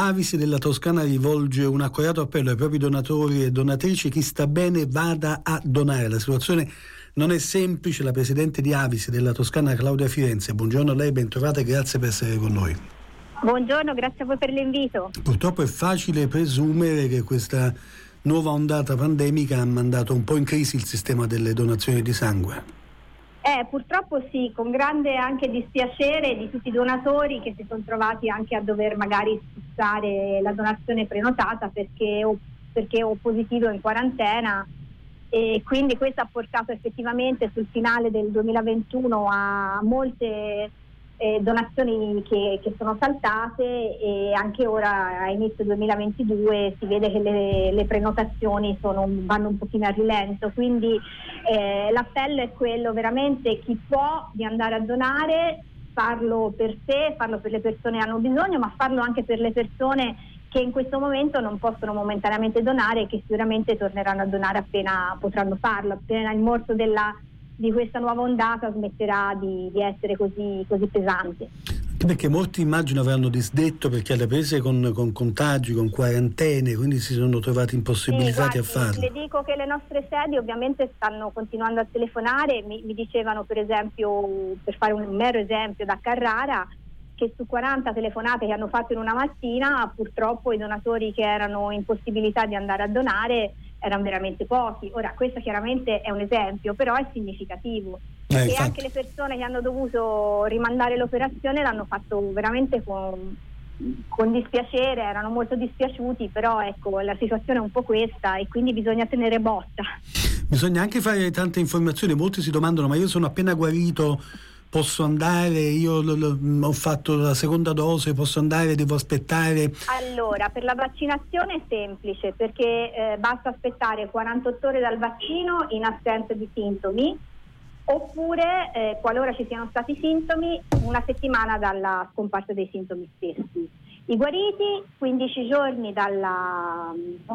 L'Avis della Toscana rivolge un accorato appello ai propri donatori e donatrici: chi sta bene vada a donare. La situazione non è semplice. La presidente di Avis della Toscana, Claudia Firenze, buongiorno a lei, ben trovata e grazie per essere con noi. Buongiorno, grazie a voi per l'invito. Purtroppo è facile presumere che questa nuova ondata pandemica ha mandato un po' in crisi il sistema delle donazioni di sangue. Purtroppo sì, con grande anche dispiacere di tutti i donatori che si sono trovati anche a dover magari fissare la donazione prenotata perché ho positivo in quarantena, e quindi questo ha portato effettivamente sul finale del 2021 a molte donazioni che sono saltate, e anche ora a inizio 2022 si vede che le prenotazioni vanno un pochino a rilento, quindi l'appello è quello veramente: chi può di andare a donare, farlo per sé, farlo per le persone che hanno bisogno, ma farlo anche per le persone che in questo momento non possono momentaneamente donare e che sicuramente torneranno a donare appena potranno farlo, appena il morso di questa nuova ondata smetterà di essere così pesante. Perché molti immagino avranno disdetto perché alle prese con contagi, con quarantene, quindi si sono trovati impossibilitati a farlo. Le dico che le nostre sedi ovviamente stanno continuando a telefonare, mi dicevano per esempio, per fare un mero esempio, da Carrara, che su 40 telefonate che hanno fatto in una mattina, purtroppo i donatori che erano in possibilità di andare a donare erano veramente pochi. Ora, questo chiaramente è un esempio, però è significativo. E anche le persone che hanno dovuto rimandare l'operazione l'hanno fatto veramente con dispiacere, erano molto dispiaciuti, però ecco, la situazione è un po' questa e quindi bisogna tenere botta. Bisogna anche fare tante informazioni. Molti si domandano: ma io sono appena guarito, posso andare? Io ho fatto la seconda dose, posso andare? Devo aspettare? Allora, per la vaccinazione è semplice, perché basta aspettare 48 ore dal vaccino in assenza di sintomi, oppure qualora ci siano stati sintomi, una settimana dalla scomparsa dei sintomi stessi. I guariti 15 giorni dalla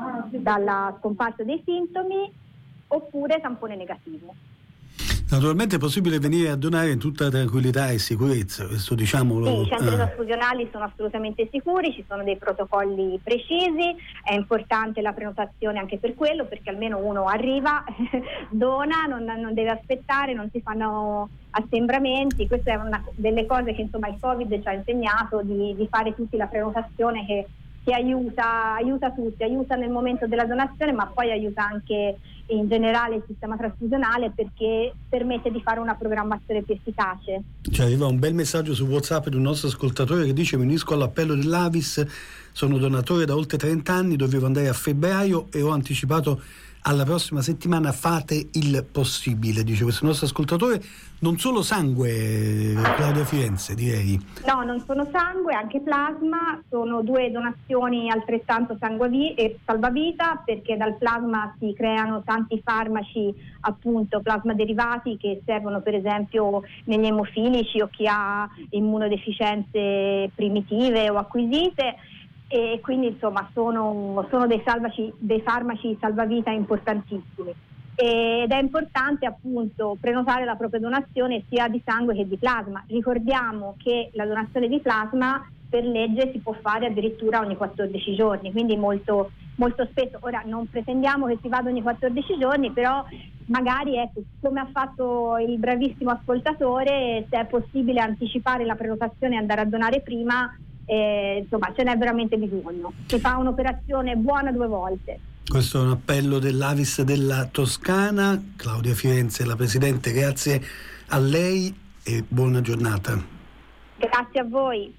scomparsa dei sintomi, oppure tampone negativo. Naturalmente è possibile venire a donare in tutta tranquillità e sicurezza, questo diciamolo. Sì, i centri trasfusionali sono assolutamente sicuri, ci sono dei protocolli precisi, è importante la prenotazione anche per quello, perché almeno uno arriva, dona, non deve aspettare, non si fanno assembramenti. Questa è una delle cose che insomma il Covid ci ha insegnato, di fare tutti la prenotazione, che aiuta tutti, aiuta nel momento della donazione, ma poi aiuta anche in generale il sistema trasfusionale, perché permette di fare una programmazione più efficace. Ci arriva un bel messaggio su WhatsApp di un nostro ascoltatore che dice: mi unisco all'appello dell'Avis, sono donatore da oltre 30 anni, dovevo andare a febbraio e ho anticipato alla prossima settimana, fate il possibile, dice questo nostro ascoltatore. Non solo sangue, Claudia Firenze, direi. No, non sono sangue, anche plasma, sono due donazioni altrettanto salvavita, perché dal plasma si creano tanti farmaci, appunto plasma derivati, che servono per esempio negli emofilici o chi ha immunodeficienze primitive o acquisite, e quindi insomma sono dei farmaci salvavita importantissimi, ed è importante appunto prenotare la propria donazione sia di sangue che di plasma. Ricordiamo che la donazione di plasma per legge si può fare addirittura ogni 14 giorni, quindi molto, molto spesso. Ora non pretendiamo che si vada ogni 14 giorni, però magari, ecco, come ha fatto il bravissimo ascoltatore, se è possibile anticipare la prenotazione e andare a donare prima, insomma ce n'è veramente bisogno. Si fa un'operazione buona 2 volte. Questo è un appello dell'Avis della Toscana. Claudia Firenze, la presidente, grazie a lei e buona giornata. Grazie a voi.